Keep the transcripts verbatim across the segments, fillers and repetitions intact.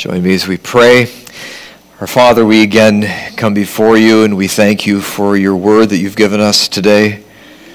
Join me as we pray. Our Father, we again come before you and we thank you for your word that you've given us today.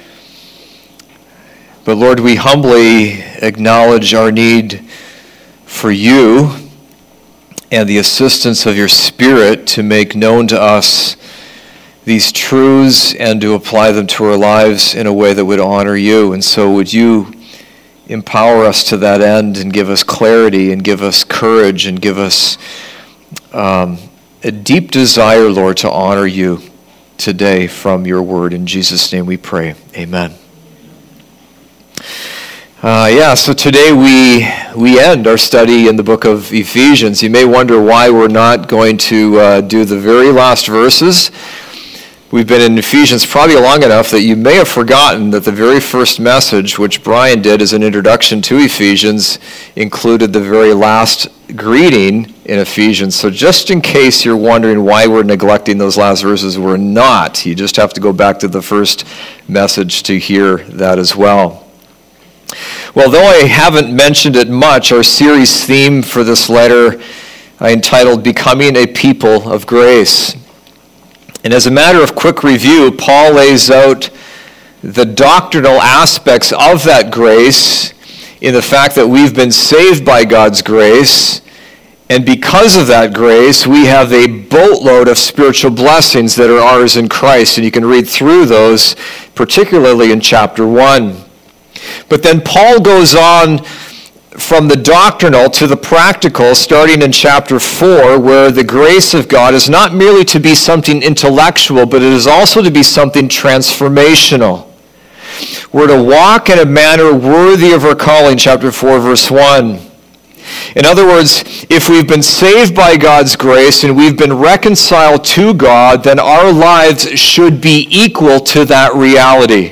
But Lord, we humbly acknowledge our need for you and the assistance of your Spirit to make known to us these truths and to apply them to our lives in a way that would honor you. And so would you empower us to that end and give us clarity and give us courage and give us um, a deep desire, Lord, to honor you today from your word. In Jesus' name we pray. Amen. Uh, yeah, so today we we end our study in the book of Ephesians. You may wonder why we're not going to uh, do the very last verses. We've been in Ephesians probably long enough that you may have forgotten that the very first message, which Brian did as an introduction to Ephesians, included the very last greeting in Ephesians. So just in case you're wondering why we're neglecting those last verses, we're not. You just have to go back to the first message to hear that as well. Well, though I haven't mentioned it much, our series theme for this letter I entitled Becoming a People of Grace. And as a matter of quick review, Paul lays out the doctrinal aspects of that grace in the fact that we've been saved by God's grace, and because of that grace, we have a boatload of spiritual blessings that are ours in Christ, and you can read through those, particularly in chapter one. But then Paul goes on from the doctrinal to the practical, starting in chapter four, where the grace of God is not merely to be something intellectual, but it is also to be something transformational. We're to walk in a manner worthy of our calling, chapter four, verse one. In other words, if we've been saved by God's grace and we've been reconciled to God, then our lives should be equal to that reality.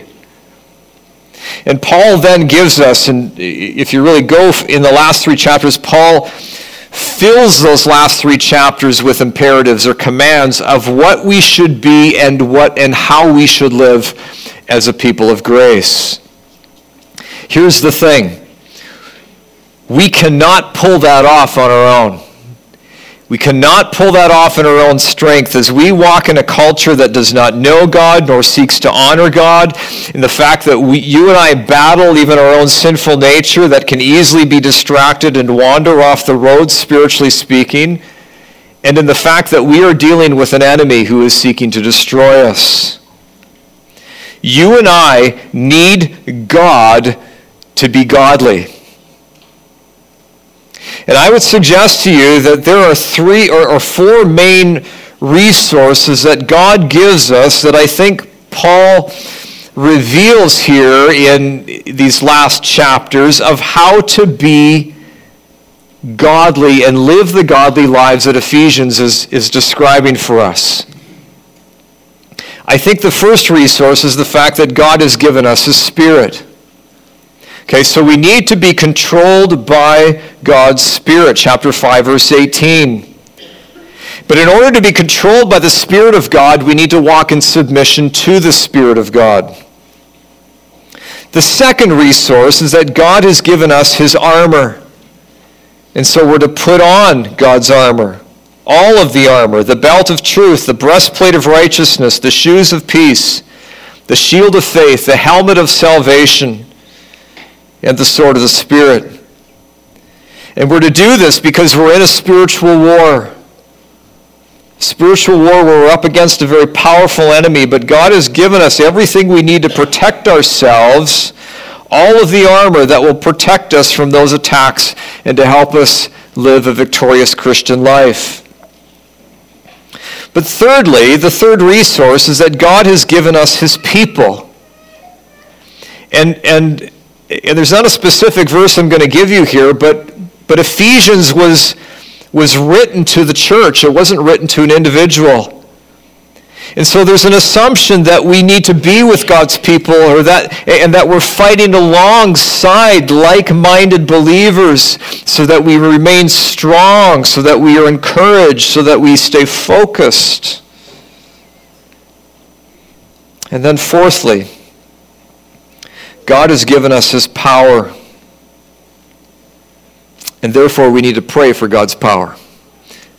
And Paul then gives us, and if you really go in the last three chapters, Paul fills those last three chapters with imperatives or commands of what we should be and what and how we should live as a people of grace. Here's the thing. We cannot pull that off on our own. We cannot pull that off in our own strength as we walk in a culture that does not know God nor seeks to honor God, in the fact that we, you and I battle even our own sinful nature that can easily be distracted and wander off the road, spiritually speaking, and in the fact that we are dealing with an enemy who is seeking to destroy us. You and I need God to be godly. And I would suggest to you that there are three or, or four main resources that God gives us that I think Paul reveals here in these last chapters of how to be godly and live the godly lives that Ephesians is, is describing for us. I think the first resource is the fact that God has given us His Spirit. Okay, so we need to be controlled by God's Spirit, chapter five, verse eighteen. But in order to be controlled by the Spirit of God, we need to walk in submission to the Spirit of God. The second resource is that God has given us His armor. And so we're to put on God's armor. All of the armor, the belt of truth, the breastplate of righteousness, the shoes of peace, the shield of faith, the helmet of salvation, and the sword of the Spirit. And we're to do this because we're in a spiritual war. Spiritual war where we're up against a very powerful enemy, but God has given us everything we need to protect ourselves, all of the armor that will protect us from those attacks and to help us live a victorious Christian life. But thirdly, the third resource is that God has given us His people. And and And there's not a specific verse I'm going to give you here, but but Ephesians was, was written to the church. It wasn't written to an individual. And so there's an assumption that we need to be with God's people, or that and that we're fighting alongside like-minded believers so that we remain strong, so that we are encouraged, so that we stay focused. And then fourthly, God has given us His power, and therefore we need to pray for God's power.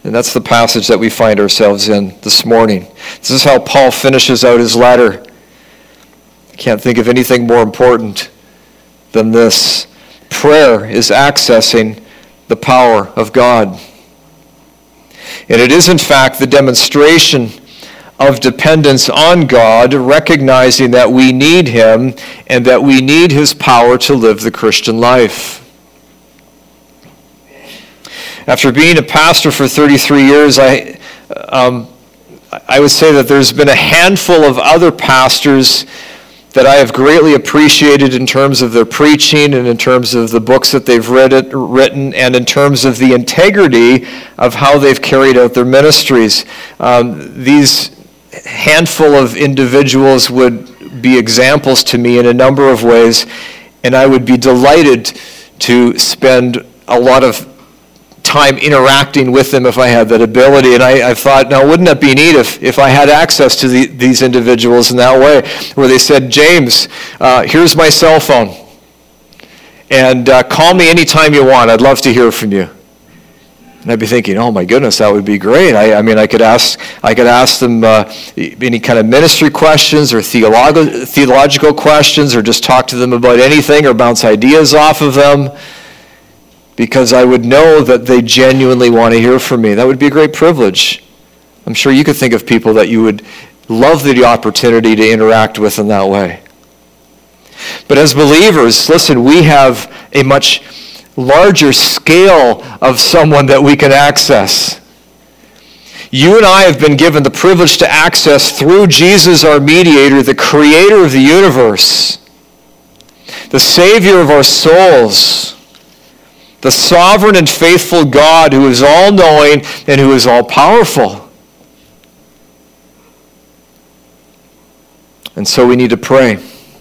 And that's the passage that we find ourselves in this morning. This is how Paul finishes out his letter. I can't think of anything more important than this. Prayer is accessing the power of God. And it is, in fact, the demonstration of dependence on God, recognizing that we need him and that we need his power to live the Christian life. After being a pastor for thirty-three years, I, um, I would say that there's been a handful of other pastors that I have greatly appreciated in terms of their preaching and in terms of the books that they've read it, written and in terms of the integrity of how they've carried out their ministries. Um, these handful of individuals would be examples to me in a number of ways, and I would be delighted to spend a lot of time interacting with them if I had that ability. And I, I thought, now wouldn't that be neat if, if I had access to the, these individuals in that way, where they said, James, uh, here's my cell phone, and uh, call me anytime you want. I'd love to hear from you. And I'd be thinking, oh my goodness, that would be great. I, I mean, I could ask, I could ask them uh, any kind of ministry questions or theolog- theological questions, or just talk to them about anything, or bounce ideas off of them, because I would know that they genuinely want to hear from me. That would be a great privilege. I'm sure you could think of people that you would love the opportunity to interact with in that way. But as believers, listen, we have a much larger scale of someone that we can access. You and I have been given the privilege to access through Jesus, our mediator, the creator of the universe, the Savior of our souls, the sovereign and faithful God who is all-knowing and who is all-powerful. And so we need to pray.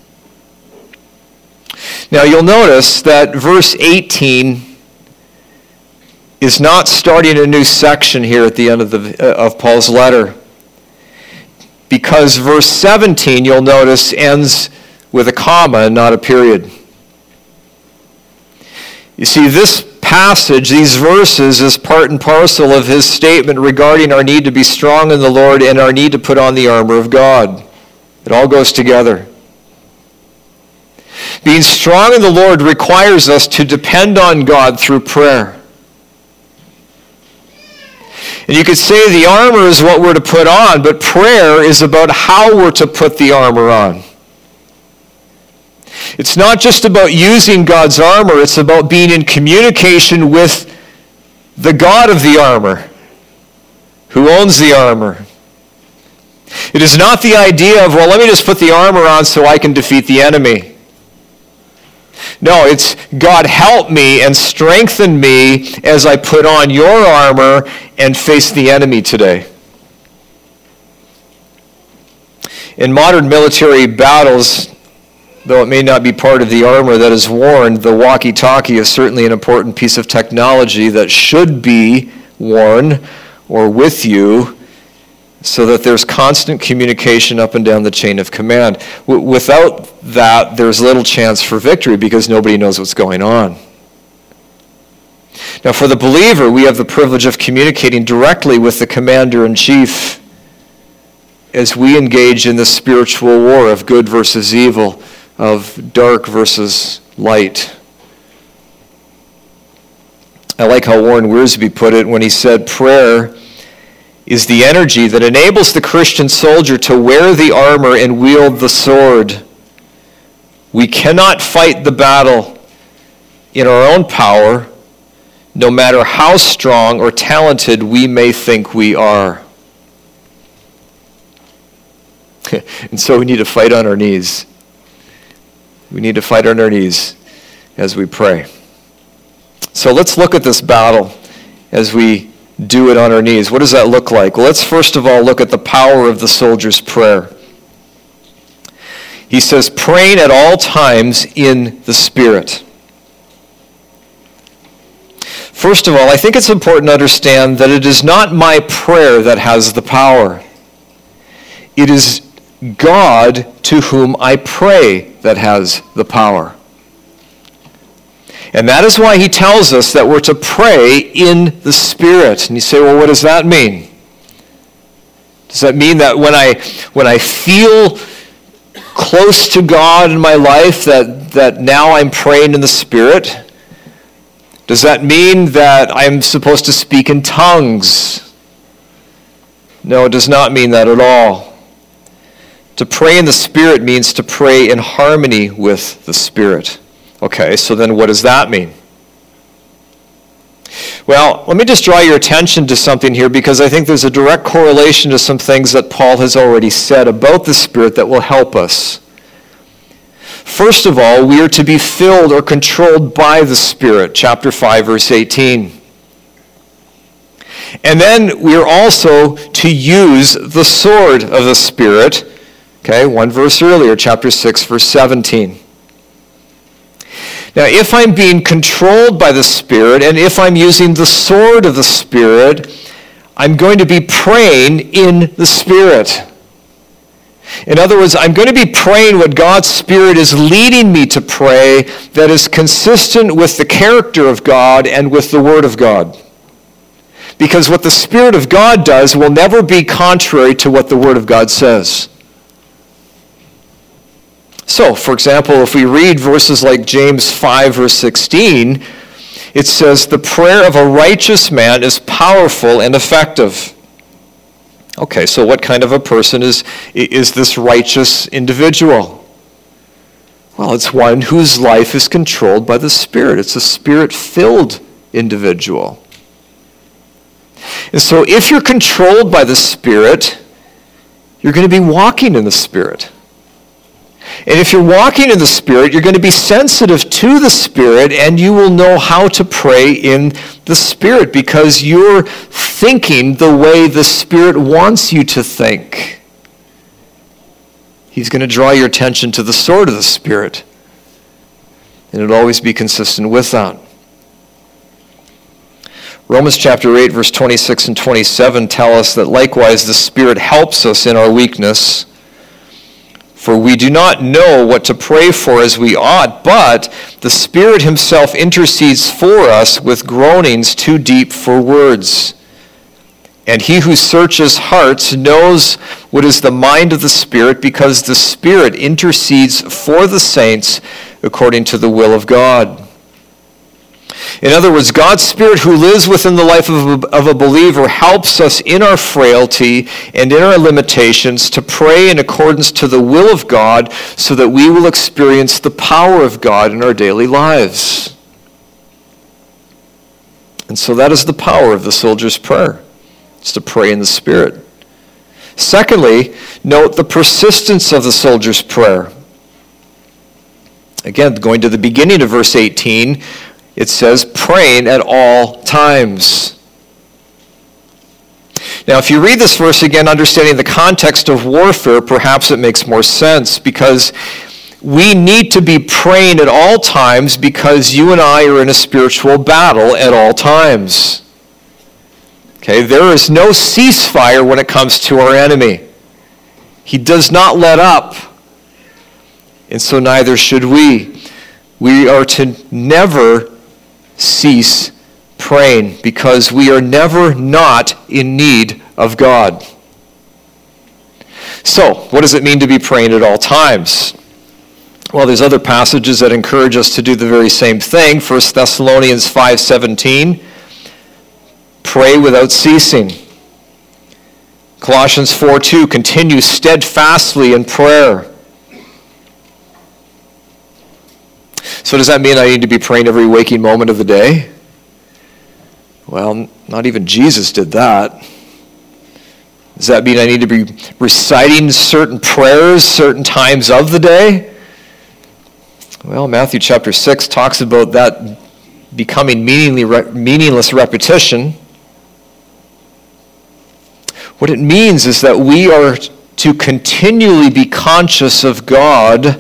Now you'll notice that verse eighteen is not starting a new section here at the end of, the, uh, of Paul's letter, because verse seventeen, you'll notice, ends with a comma and not a period. You see, this passage, these verses, is part and parcel of his statement regarding our need to be strong in the Lord and our need to put on the armor of God. It all goes together. Being strong in the Lord requires us to depend on God through prayer. And you could say the armor is what we're to put on, but prayer is about how we're to put the armor on. It's not just about using God's armor, it's about being in communication with the God of the armor, who owns the armor. It is not the idea of, well, let me just put the armor on so I can defeat the enemy. No, it's, God, help me and strengthen me as I put on your armor and face the enemy today. In modern military battles, though it may not be part of the armor that is worn, the walkie-talkie is certainly an important piece of technology that should be worn or with you so that there's constant communication up and down the chain of command. W- without that, there's little chance for victory because nobody knows what's going on. Now, for the believer, we have the privilege of communicating directly with the commander-in-chief as we engage in the spiritual war of good versus evil, of dark versus light. I like how Warren Wiersbe put it when he said, prayer is the energy that enables the Christian soldier to wear the armor and wield the sword. We cannot fight the battle in our own power, no matter how strong or talented we may think we are. And so we need to fight on our knees. We need to fight on our knees as we pray. So let's look at this battle as we do it on our knees. What does that look like? Well, let's first of all look at the power of the soldier's prayer. He says, praying at all times in the Spirit. First of all, I think it's important to understand that it is not my prayer that has the power. It is God to whom I pray that has the power. And that is why he tells us that we're to pray in the Spirit. And you say, well, what does that mean? Does that mean that when I when I feel close to God in my life, that, that now I'm praying in the Spirit? Does that mean that I'm supposed to speak in tongues? No, it does not mean that at all. To pray in the Spirit means to pray in harmony with the Spirit. Okay, so then what does that mean? Well, let me just draw your attention to something here, because I think there's a direct correlation to some things that Paul has already said about the Spirit that will help us. First of all, we are to be filled or controlled by the Spirit, chapter five, verse eighteen. And then we are also to use the sword of the Spirit, okay, one verse earlier, chapter six, verse seventeen. Now, if I'm being controlled by the Spirit, and if I'm using the sword of the Spirit, I'm going to be praying in the Spirit. In other words, I'm going to be praying what God's Spirit is leading me to pray that is consistent with the character of God and with the Word of God. Because what the Spirit of God does will never be contrary to what the Word of God says. So, for example, if we read verses like James five, verse sixteen, it says, the prayer of a righteous man is powerful and effective. Okay, so what kind of a person is, is this righteous individual? Well, it's one whose life is controlled by the Spirit. It's a Spirit-filled individual. And so if you're controlled by the Spirit, you're going to be walking in the Spirit. And if you're walking in the Spirit, you're going to be sensitive to the Spirit, and you will know how to pray in the Spirit because you're thinking the way the Spirit wants you to think. He's going to draw your attention to the sword of the Spirit, and it'll always be consistent with that. Romans chapter eight, verse twenty-six and twenty-seven tell us that likewise the Spirit helps us in our weakness. For we do not know what to pray for as we ought, but the Spirit himself intercedes for us with groanings too deep for words. And he who searches hearts knows what is the mind of the Spirit, because the Spirit intercedes for the saints according to the will of God. In other words, God's Spirit who lives within the life of a, of a believer helps us in our frailty and in our limitations to pray in accordance to the will of God so that we will experience the power of God in our daily lives. And so that is the power of the soldier's prayer. It's to pray in the Spirit. Secondly, note the persistence of the soldier's prayer. Again, going to the beginning of verse eighteen, it says, praying at all times. Now, if you read this verse again, understanding the context of warfare, perhaps it makes more sense, because we need to be praying at all times because you and I are in a spiritual battle at all times. Okay, there is no ceasefire when it comes to our enemy. He does not let up, and so neither should we. We are to never cease praying because we are never not in need of God. So, what does it mean to be praying at all times? Well, there's other passages that encourage us to do the very same thing. First Thessalonians five seventeen, pray without ceasing. Colossians four two, continue steadfastly in prayer. So does that mean I need to be praying every waking moment of the day? Well, not even Jesus did that. Does that mean I need to be reciting certain prayers certain times of the day? Well, Matthew chapter six talks about that becoming meaningless repetition. What it means is that we are to continually be conscious of God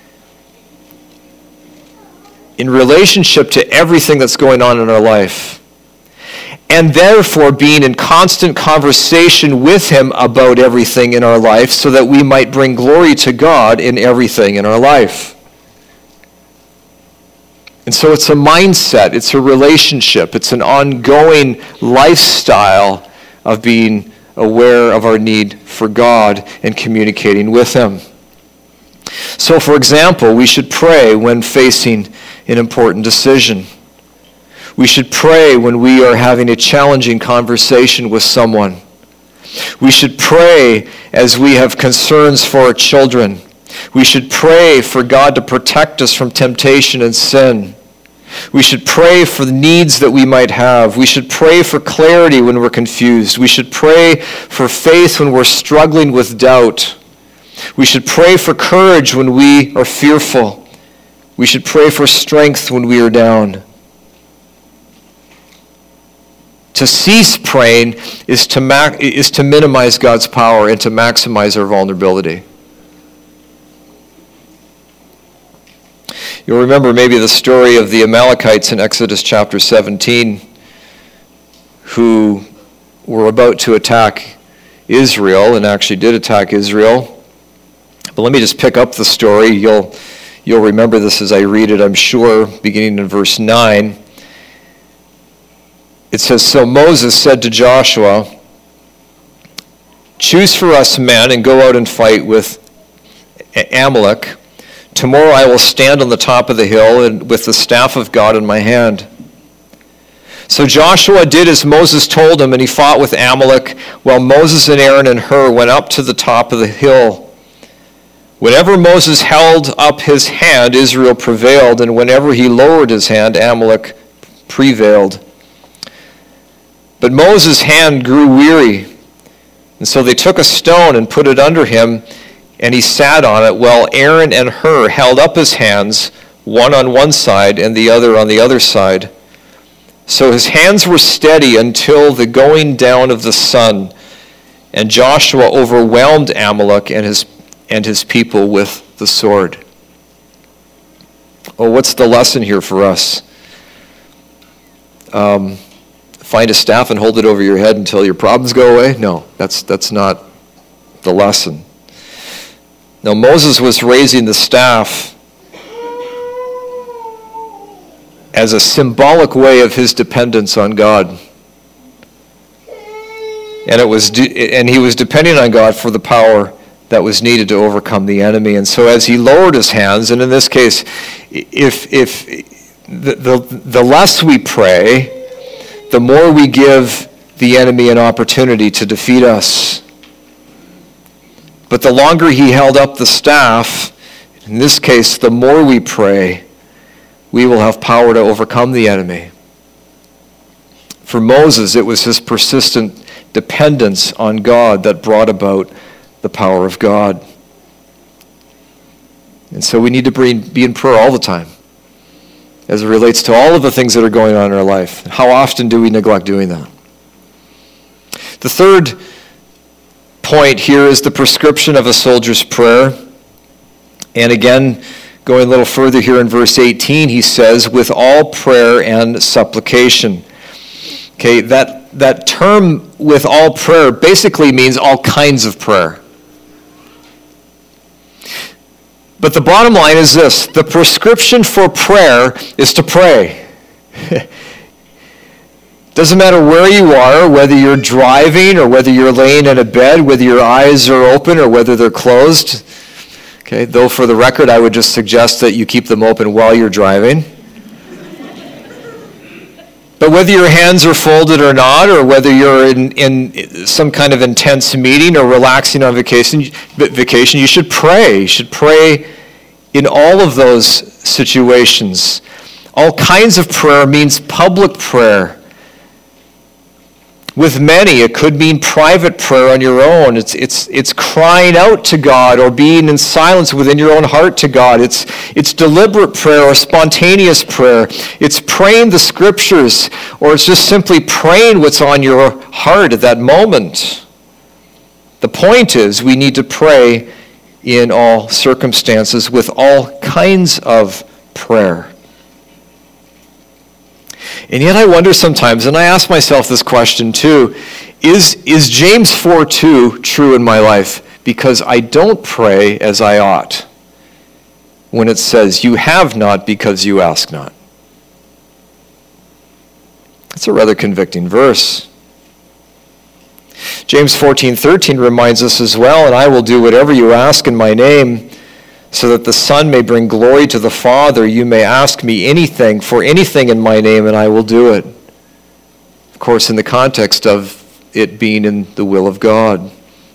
in relationship to everything that's going on in our life, and therefore being in constant conversation with him about everything in our life so that we might bring glory to God in everything in our life. And And so it's a mindset, it's a relationship, it's an ongoing lifestyle of being aware of our need for God and communicating with Him. So, for example, we should pray when facing an important decision. We should pray when we are having a challenging conversation with someone. We should pray as we have concerns for our children. We should pray for God to protect us from temptation and sin. We should pray for the needs that we might have. We should pray for clarity when we're confused. We should pray for faith when we're struggling with doubt. We should pray for courage when we are fearful. We should pray for strength when we are down. To cease praying is to, ma- is to minimize God's power and to maximize our vulnerability. You'll remember maybe the story of the Amalekites in Exodus chapter seventeen, who were about to attack Israel and actually did attack Israel. But let me just pick up the story. You'll, you'll remember this as I read it, I'm sure, beginning in verse nine. It says, "So Moses said to Joshua, 'Choose for us men and go out and fight with Amalek. Tomorrow I will stand on the top of the hill and with the staff of God in my hand.' So Joshua did as Moses told him, and he fought with Amalek, while Moses and Aaron and Hur went up to the top of the hill. Whenever Moses held up his hand, Israel prevailed, and whenever he lowered his hand, Amalek prevailed. But Moses' hand grew weary, and so they took a stone and put it under him, and he sat on it, while Aaron and Hur held up his hands, one on one side and the other on the other side. So his hands were steady until the going down of the sun, and Joshua overwhelmed Amalek and his, and his people with the sword." Oh, what's the lesson here for us? Um... Find a staff and hold it over your head until your problems go away? No, that's that's not the lesson. Now, Moses was raising the staff as a symbolic way of his dependence on God. And it was de- and he was depending on God for the power that was needed to overcome the enemy. And so as he lowered his hands, and in this case, if if the the, the less we pray, the more we give the enemy an opportunity to defeat us. But the longer he held up the staff, in this case, the more we pray, we will have power to overcome the enemy. For Moses, it was his persistent dependence on God that brought about the power of God. And so we need to be in prayer all the time, as it relates to all of the things that are going on in our life. How often do we neglect doing that? The third point here is the prescription of a soldier's prayer. And again, going a little further here in verse eighteen, he says, "with all prayer and supplication." Okay, that, that term, "with all prayer," basically means all kinds of prayer. But the bottom line is this: the prescription for prayer is to pray. Doesn't matter where you are, whether you're driving or whether you're laying in a bed, whether your eyes are open or whether they're closed. Okay, though for the record, I would just suggest that you keep them open while you're driving. But whether your hands are folded or not, or whether you're in, in some kind of intense meeting or relaxing on vacation, vacation, you should pray. You should pray in all of those situations. All kinds of prayer means public prayer. With many, it could mean private prayer on your own. It's, it's, it's crying out to God or being in silence within your own heart to God. It's, it's deliberate prayer or spontaneous prayer. It's praying the scriptures, or it's just simply praying what's on your heart at that moment. The point is, we need to pray in all circumstances with all kinds of prayer. And yet I wonder sometimes, and I ask myself this question too, is, is James four two true in my life? Because I don't pray as I ought when it says, "You have not because you ask not." It's a rather convicting verse. James fourteen thirteen reminds us as well, and I will do whatever you ask in my name, so that the Son may bring glory to the Father. You may ask me anything, for anything in my name, and I will do it. Of course, in the context of it being in the will of God.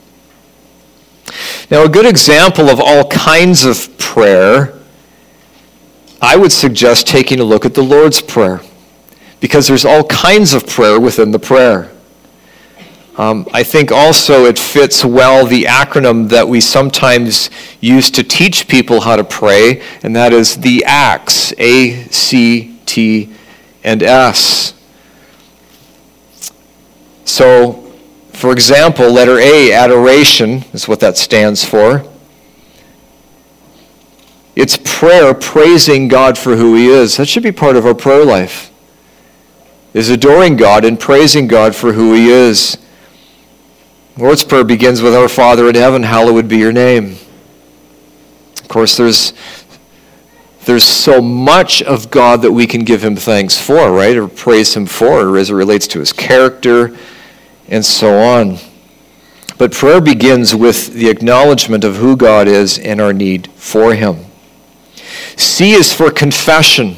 Now, a good example of all kinds of prayer, I would suggest taking a look at the Lord's Prayer, because there's all kinds of prayer within the prayer. Um, I think also it fits well the acronym that we sometimes use to teach people how to pray, and that is the ACTS, A, C, T, and S. So, for example, letter A, adoration, is what that stands for. It's prayer praising God for who He is. That should be part of our prayer life, is adoring God and praising God for who He is. Lord's Prayer begins with, Our Father in heaven, hallowed be your name. Of course, there's there's so much of God that we can give Him thanks for, right? Or praise Him for, as it relates to His character, and so on. But prayer begins with the acknowledgement of who God is and our need for Him. C is for confession.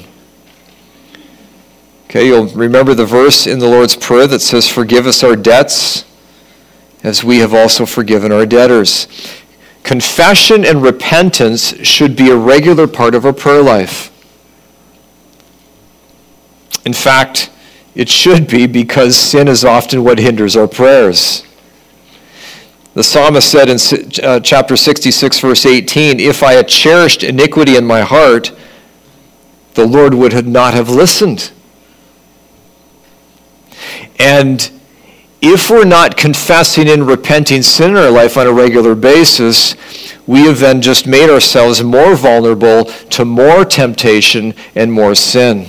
Okay, you'll remember the verse in the Lord's Prayer that says, Forgive us our debts, as we have also forgiven our debtors. Confession and repentance should be a regular part of our prayer life. In fact, it should be, because sin is often what hinders our prayers. The psalmist said in uh, chapter sixty-six, verse eighteen, If I had cherished iniquity in my heart, the Lord would not have listened. And if we're not confessing and repenting sin in our life on a regular basis, we have then just made ourselves more vulnerable to more temptation and more sin.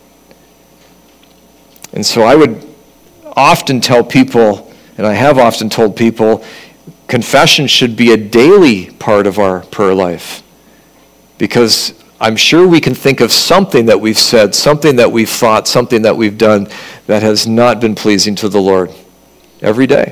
And so I would often tell people, and I have often told people, confession should be a daily part of our prayer life. Because I'm sure we can think of something that we've said, something that we've thought, something that we've done that has not been pleasing to the Lord. Every day.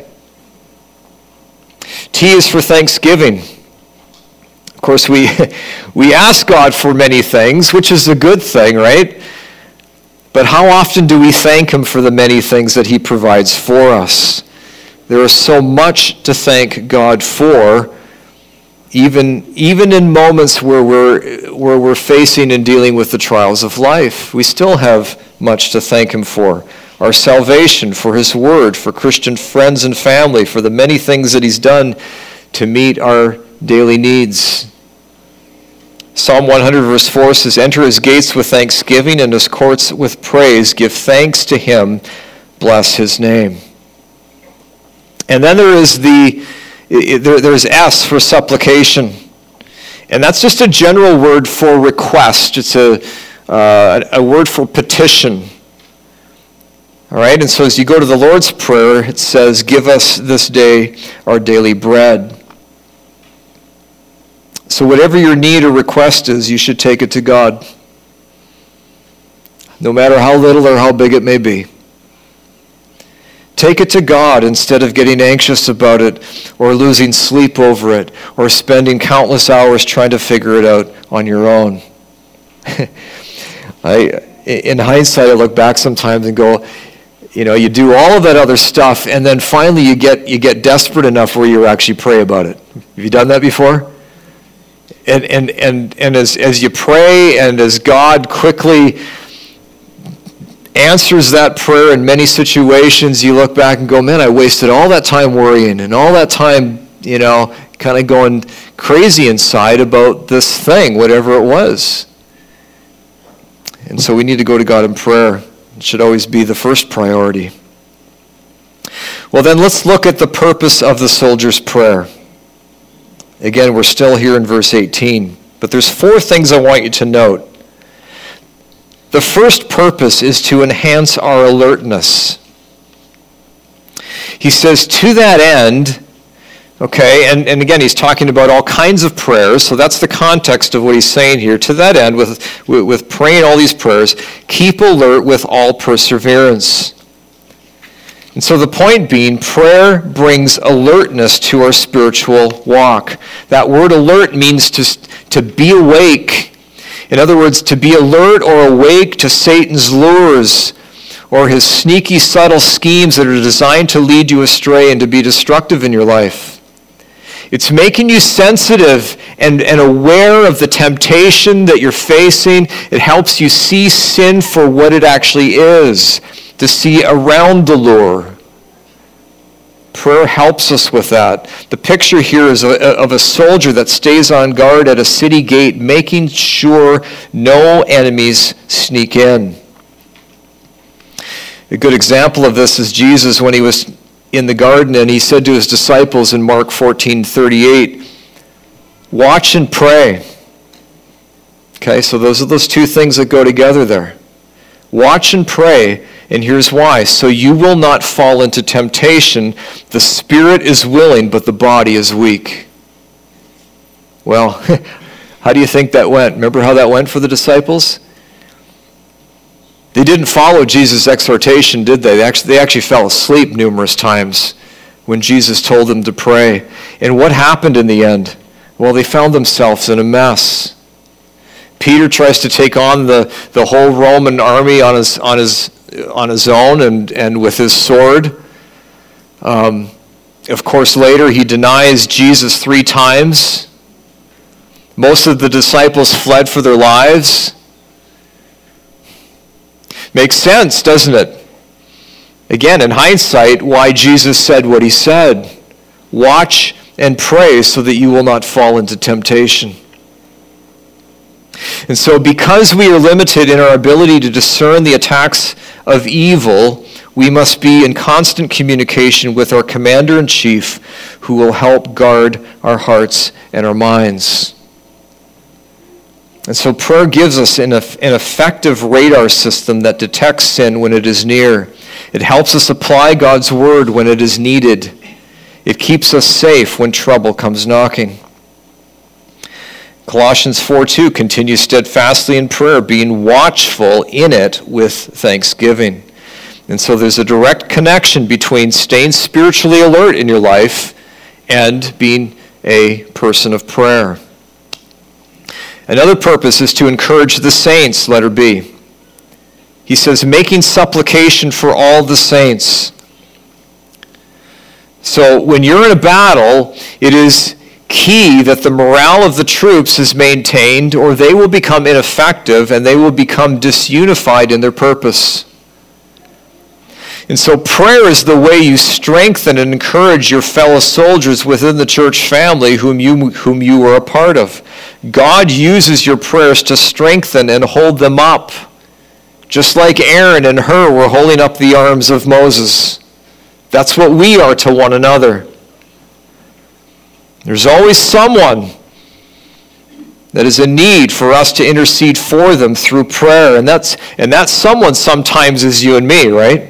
T is for thanksgiving. Of course, we we ask God for many things, which is a good thing, right? But how often do we thank Him for the many things that He provides for us? There is so much to thank God for, even even in moments where we're where we're facing and dealing with the trials of life. We still have much to thank Him for. Our salvation, for His Word, for Christian friends and family, for the many things that He's done to meet our daily needs. Psalm one hundred verse four says, Enter His gates with thanksgiving and His courts with praise. Give thanks to Him. Bless His name. And then there is the, there, there's S for supplication. And that's just a general word for request. It's a, uh, a word for petition. All right, and so as you go to the Lord's Prayer, it says, Give us this day our daily bread. So whatever your need or request is, you should take it to God, no matter how little or how big it may be. Take it to God instead of getting anxious about it or losing sleep over it or spending countless hours trying to figure it out on your own. I, in hindsight, I look back sometimes and go, you know, you do all of that other stuff, and then finally you get you get desperate enough where you actually pray about it. Have you done that before? And and and and as as you pray, and as God quickly answers that prayer in many situations, you look back and go, man, I wasted all that time worrying and all that time, you know, kind of going crazy inside about this thing, whatever it was. And so we need to go to God in prayer. It should always be the first priority. Well, then let's look at the purpose of the soldier's prayer. Again, we're still here in verse eighteen, but there's four things I want you to note. The first purpose is to enhance our alertness. He says, to that end, Okay, and, and again, he's talking about all kinds of prayers, so that's the context of what he's saying here. To that end, with, with, with praying all these prayers, keep alert with all perseverance. And so the point being, prayer brings alertness to our spiritual walk. That word alert means to, to be awake. In other words, to be alert or awake to Satan's lures or his sneaky, subtle schemes that are designed to lead you astray and to be destructive in your life. It's making you sensitive and, and aware of the temptation that you're facing. It helps you see sin for what it actually is, to see around the lure. Prayer helps us with that. The picture here is a, of a soldier that stays on guard at a city gate, making sure no enemies sneak in. A good example of this is Jesus when he was in the garden and he said to his disciples in Mark fourteen thirty-eight, watch and pray. Okay, so those are those two things that go together there. Watch and pray, and here's why. So you will not fall into temptation. The spirit is willing, but the body is weak. Well, how do you think that went? Remember how that went for the disciples? They didn't follow Jesus' exhortation, did they? They actually, they actually fell asleep numerous times when Jesus told them to pray. And what happened in the end? Well, they found themselves in a mess. Peter tries to take on the, the whole Roman army on his on his on his own and, and with his sword. Um, of course, later he denies Jesus three times. Most of the disciples fled for their lives. Makes sense, doesn't it? Again, in hindsight, why Jesus said what he said. Watch and pray so that you will not fall into temptation. And so because we are limited in our ability to discern the attacks of evil, we must be in constant communication with our commander-in-chief who will help guard our hearts and our minds. And so prayer gives us an, an effective radar system that detects sin when it is near. It helps us apply God's word when it is needed. It keeps us safe when trouble comes knocking. Colossians four two continues steadfastly in prayer, being watchful in it with thanksgiving. And so there's a direct connection between staying spiritually alert in your life and being a person of prayer. Another purpose is to encourage the saints, letter B. He says, making supplication for all the saints. So when you're in a battle, it is key that the morale of the troops is maintained, or they will become ineffective and they will become disunified in their purpose. And so prayer is the way you strengthen and encourage your fellow soldiers within the church family whom you, whom you are a part of. God uses your prayers to strengthen and hold them up, just like Aaron and Hur were holding up the arms of Moses. That's what we are to one another. There's always someone that is in need for us to intercede for them through prayer, and that's and that someone sometimes is you and me, right?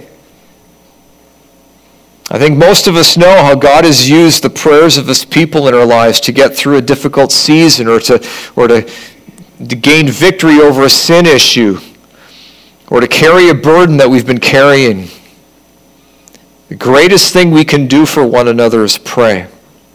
I think most of us know how God has used the prayers of his people in our lives to get through a difficult season or to or to, to gain victory over a sin issue or to carry a burden that we've been carrying. The greatest thing we can do for one another is pray.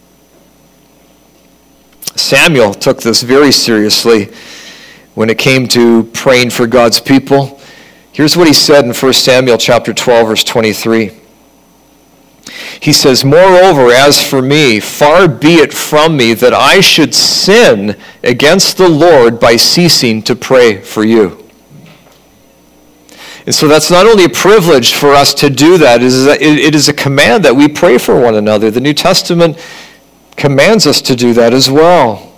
Samuel took this very seriously when it came to praying for God's people. Here's what he said in First Samuel chapter twelve, verse twenty-three. He says, moreover, as for me, far be it from me that I should sin against the Lord by ceasing to pray for you. And so that's not only a privilege for us to do that, it is a command that we pray for one another. The New Testament commands us to do that as well.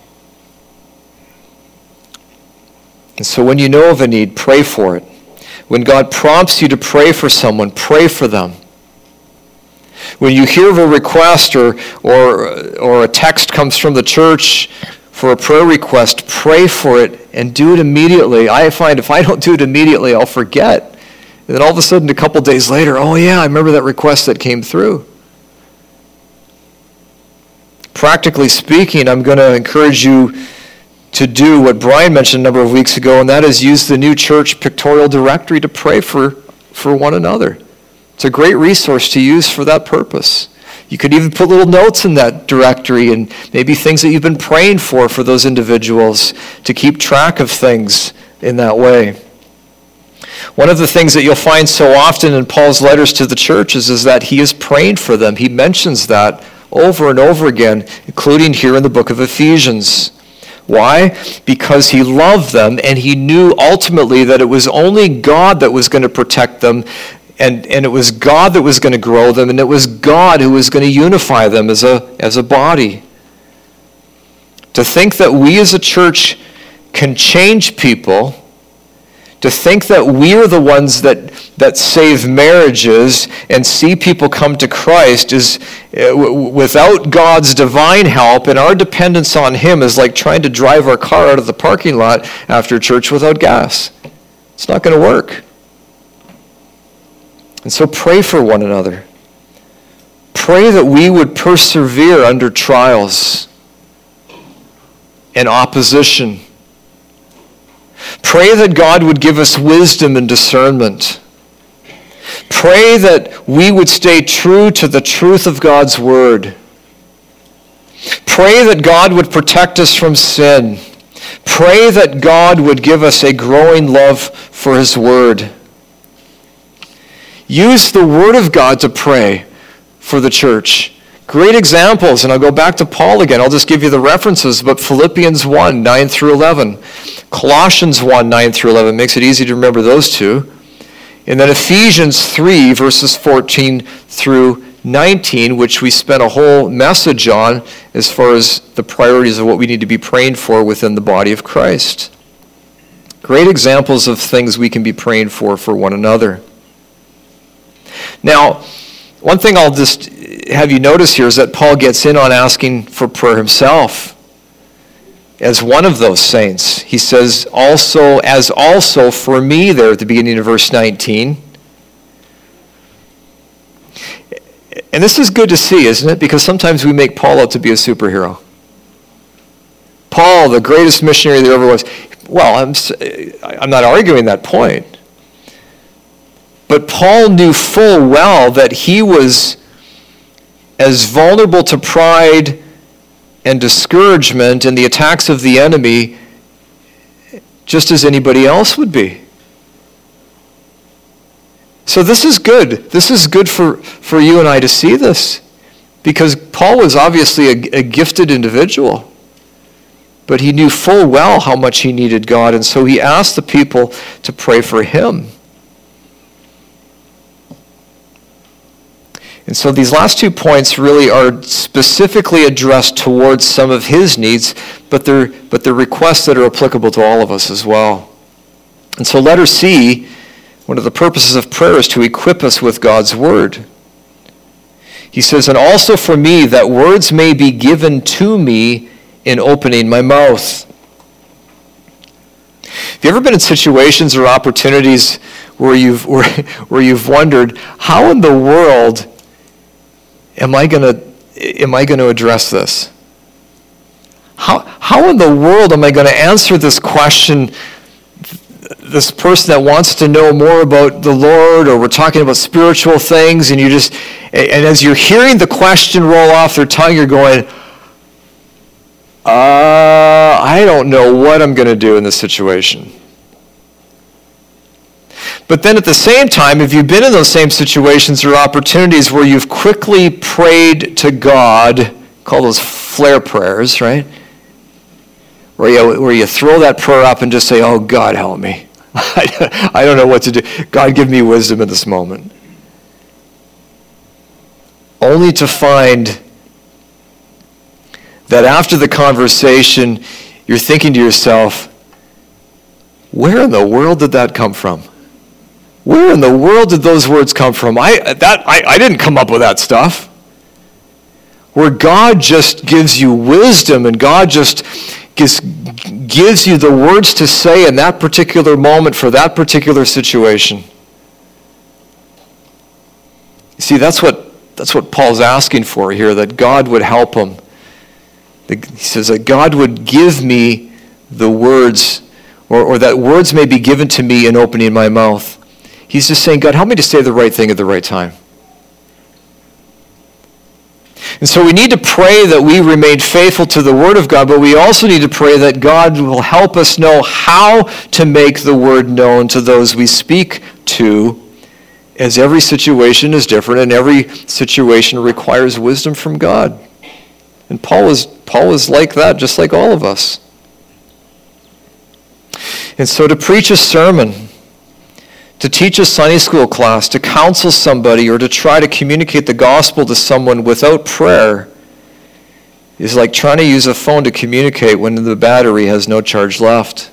And so when you know of a need, pray for it. When God prompts you to pray for someone, pray for them. When you hear of a request or, or, or a text comes from the church for a prayer request, pray for it and do it immediately. I find if I don't do it immediately, I'll forget. And then all of a sudden, a couple days later, oh yeah, I remember that request that came through. Practically speaking, I'm going to encourage you to do what Brian mentioned a number of weeks ago, and that is use the New Church Pictorial Directory to pray for, for one another. It's a great resource to use for that purpose. You could even put little notes in that directory and maybe things that you've been praying for for those individuals to keep track of things in that way. One of the things that you'll find so often in Paul's letters to the churches is that he is praying for them. He mentions that over and over again, including here in the book of Ephesians. Why? Because he loved them and he knew ultimately that it was only God that was going to protect them, and, and it was God that was going to grow them, and it was God who was going to unify them as a, as a body. To think that we as a church can change people, to think that we are the ones that, that save marriages and see people come to Christ is uh, w- without God's divine help, and our dependence on him is like trying to drive our car out of the parking lot after church without gas. It's not going to work. And so pray for one another. Pray that we would persevere under trials and opposition. Pray that God would give us wisdom and discernment. Pray that we would stay true to the truth of God's word. Pray that God would protect us from sin. Pray that God would give us a growing love for his word. Use the word of God to pray for the church. Great examples, and I'll go back to Paul again. I'll just give you the references, but Philippians one, nine through eleven. Colossians one, nine through eleven. Makes it easy to remember those two. And then Ephesians three, verses fourteen through nineteen, which we spent a whole message on as far as the priorities of what we need to be praying for within the body of Christ. Great examples of things we can be praying for for one another. Now, one thing I'll just have you notice here is that Paul gets in on asking for prayer himself as one of those saints. He says, also, as also for me there at the beginning of verse nineteen. And this is good to see, isn't it? Because sometimes we make Paul out to be a superhero. Paul, the greatest missionary there ever was. Well, I'm, I'm not arguing that point. But Paul knew full well that he was as vulnerable to pride and discouragement and the attacks of the enemy just as anybody else would be. So this is good. This is good for, for you and I to see this, because Paul was obviously a, a gifted individual, but he knew full well how much he needed God, and so he asked the people to pray for him. And so these last two points really are specifically addressed towards some of his needs, but they're, but they're requests that are applicable to all of us as well. And so letter C, one of the purposes of prayer is to equip us with God's word. He says, and also for me, that words may be given to me in opening my mouth. Have you ever been in situations or opportunities where you've, where, where you've wondered, how in the world Am I gonna am I gonna address this? How how in the world am I gonna answer this question? This person that wants to know more about the Lord, or we're talking about spiritual things, and you just and as you're hearing the question roll off their tongue, you're going, uh, I don't know what I'm gonna do in this situation. But then at the same time, if you've been in those same situations or opportunities where you've quickly prayed to God, call those flare prayers, right? Where you, where you throw that prayer up and just say, oh, God, help me. I don't know what to do. God, give me wisdom in this moment. Only to find that after the conversation, you're thinking to yourself, where in the world did that come from? Where in the world did those words come from? I that I, I didn't come up with that stuff. Where God just gives you wisdom, and God just gives, gives you the words to say in that particular moment for that particular situation. You see, that's what that's what Paul's asking for here, that God would help him He says that God would give me the words, or, or that words may be given to me in opening my mouth. He's just saying, God, help me to say the right thing at the right time. And so we need to pray that we remain faithful to the Word of God, but we also need to pray that God will help us know how to make the Word known to those we speak to, as every situation is different and every situation requires wisdom from God. And Paul is, Paul is like that, just like all of us. And so to preach a sermon, to teach a Sunday school class, to counsel somebody, or to try to communicate the gospel to someone without prayer is like trying to use a phone to communicate when the battery has no charge left.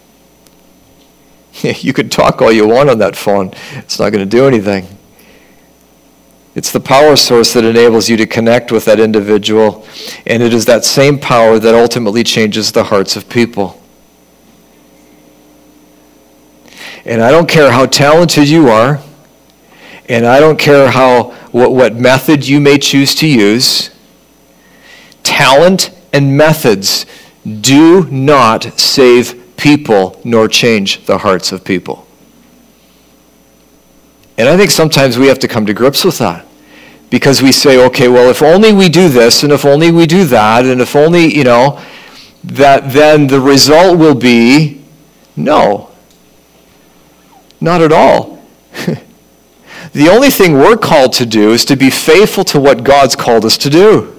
You could talk all you want on that phone. It's not going to do anything. It's the power source that enables you to connect with that individual, and it is that same power that ultimately changes the hearts of people. And I don't care how talented you are, and I don't care how what, what method you may choose to use, talent and methods do not save people nor change the hearts of people. And I think sometimes we have to come to grips with that. Because we say, okay, well, if only we do this, and if only we do that, and if only, you know, that then the result will be, no. Not at all. The only thing we're called to do is to be faithful to what God's called us to do.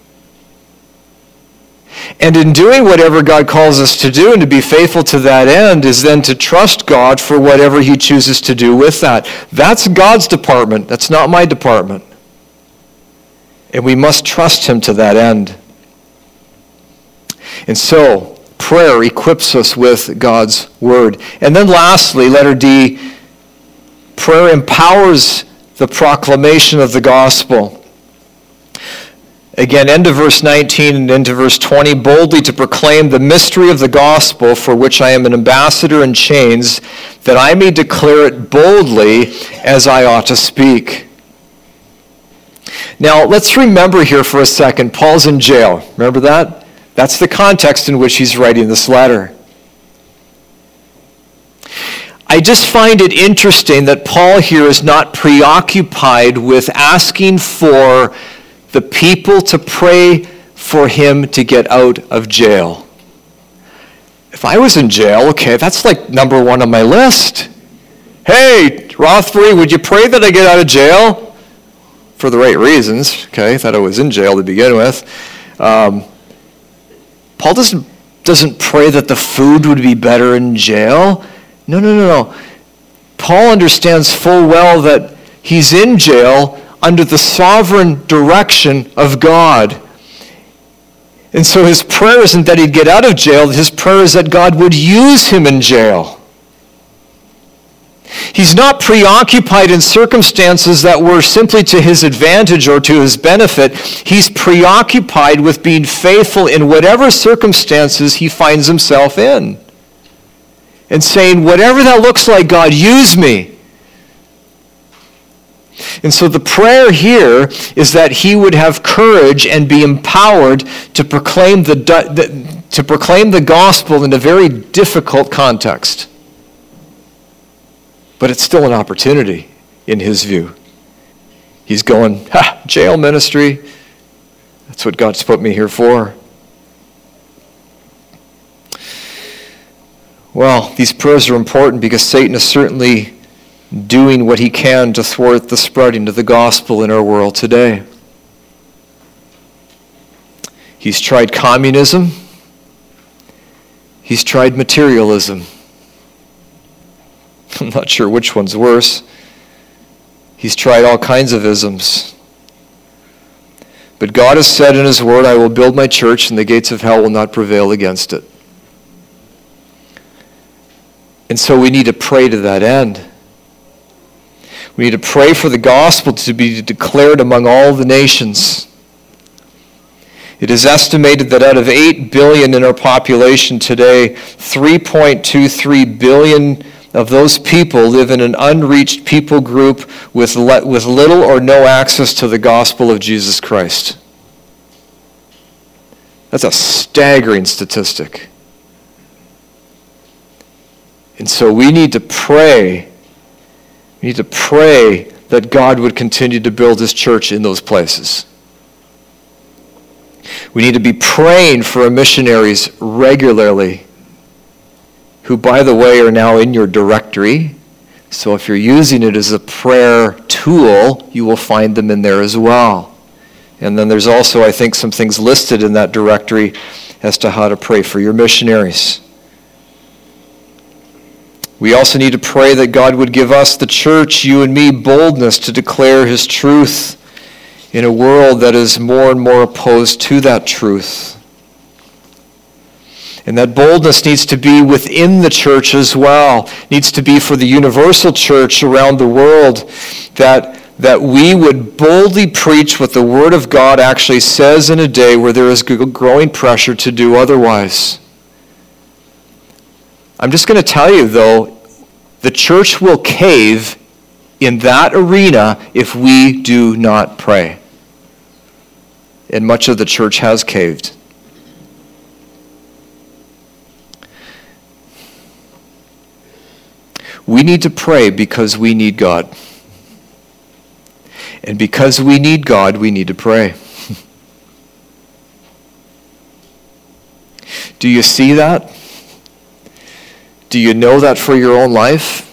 And in doing whatever God calls us to do and to be faithful to that end is then to trust God for whatever he chooses to do with that. That's God's department. That's not my department. And we must trust him to that end. And so, prayer equips us with God's word. And then lastly, letter D, prayer empowers the proclamation of the gospel. Again, end of verse nineteen and into verse twenty, boldly to proclaim the mystery of the gospel for which I am an ambassador in chains, that I may declare it boldly as I ought to speak. Now, let's remember here for a second, Paul's in jail. Remember that? That's the context in which he's writing this letter. I just find it interesting that Paul here is not preoccupied with asking for the people to pray for him to get out of jail. If I was in jail, okay, that's like number one on my list. Hey, Rothbury, would you pray that I get out of jail? For the right reasons, okay? I thought I was in jail to begin with. Um, Paul doesn't, doesn't pray that the food would be better in jail. No, no, no, no. Paul understands full well that he's in jail under the sovereign direction of God. And so his prayer isn't that he'd get out of jail. His prayer is that God would use him in jail. He's not preoccupied in circumstances that were simply to his advantage or to his benefit. He's preoccupied with being faithful in whatever circumstances he finds himself in. And saying, whatever that looks like, God, use me. And so the prayer here is that he would have courage and be empowered to proclaim the, to proclaim the gospel in a very difficult context. But it's still an opportunity in his view. He's going, ha, jail ministry. That's what God's put me here for. Well, these prayers are important because Satan is certainly doing what he can to thwart the spreading of the gospel in our world today. He's tried communism. He's tried materialism. I'm not sure which one's worse. He's tried all kinds of isms. But God has said in his word, I will build my church and the gates of hell will not prevail against it. And so we need to pray to that end. We need to pray for the gospel to be declared among all the nations. It is estimated that out of eight billion in our population today, three point two three billion of those people live in an unreached people group with, le- with little or no access to the gospel of Jesus Christ. That's a staggering statistic. And so we need to pray. We need to pray that God would continue to build his church in those places. We need to be praying for our missionaries regularly, who, by the way, are now in your directory. So if you're using it as a prayer tool, you will find them in there as well. And then there's also, I think, some things listed in that directory as to how to pray for your missionaries. We also need to pray that God would give us, the church, you and me, boldness to declare his truth in a world that is more and more opposed to that truth. And that boldness needs to be within the church as well. It needs to be for the universal church around the world, that, that we would boldly preach what the Word of God actually says in a day where there is growing pressure to do otherwise. I'm just going to tell you, though, the church will cave in that arena if we do not pray. And much of the church has caved. We need to pray because we need God. And because we need God, we need to pray. Do you see that? Do you know that for your own life?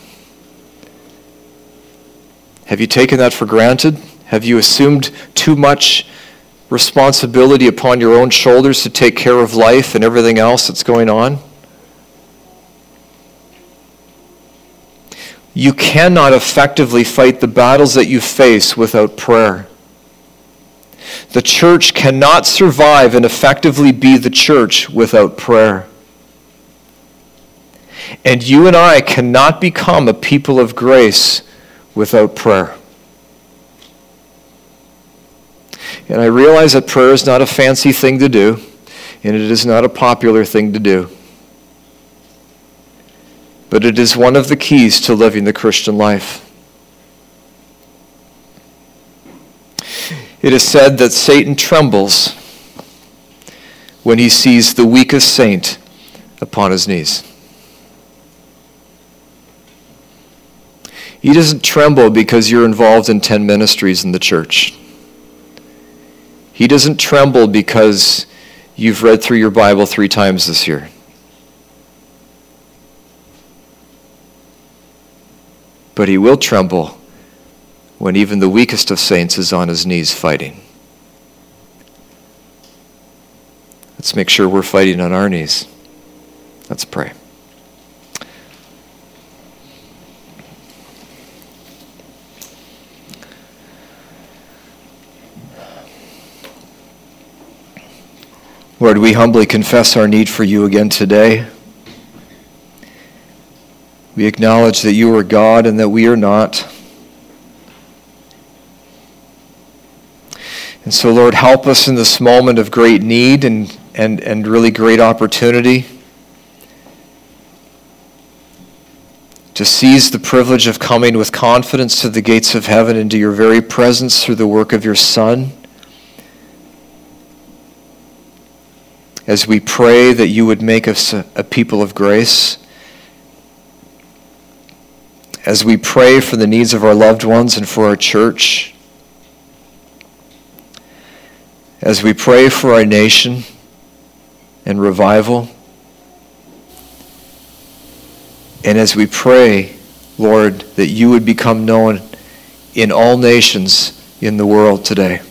Have you taken that for granted? Have you assumed too much responsibility upon your own shoulders to take care of life and everything else that's going on? You cannot effectively fight the battles that you face without prayer. The church cannot survive and effectively be the church without prayer. And you and I cannot become a people of grace without prayer. And I realize that prayer is not a fancy thing to do, and it is not a popular thing to do. But it is one of the keys to living the Christian life. It is said that Satan trembles when he sees the weakest saint upon his knees. He doesn't tremble because you're involved in ten ministries in the church. He doesn't tremble because you've read through your Bible three times this year. But he will tremble when even the weakest of saints is on his knees fighting. Let's make sure we're fighting on our knees. Let's pray. Lord, we humbly confess our need for you again today. We acknowledge that you are God and that we are not. And so, Lord, help us in this moment of great need and, and, and really great opportunity to seize the privilege of coming with confidence to the gates of heaven into your very presence through the work of your Son. As we pray that you would make us a, a people of grace. As we pray for the needs of our loved ones and for our church. As we pray for our nation and revival. And as we pray, Lord, that you would become known in all nations in the world today.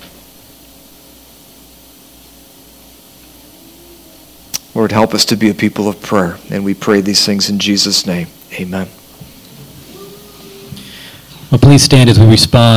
Lord, help us to be a people of prayer. And we pray these things in Jesus' name. Amen. Well, please stand as we respond.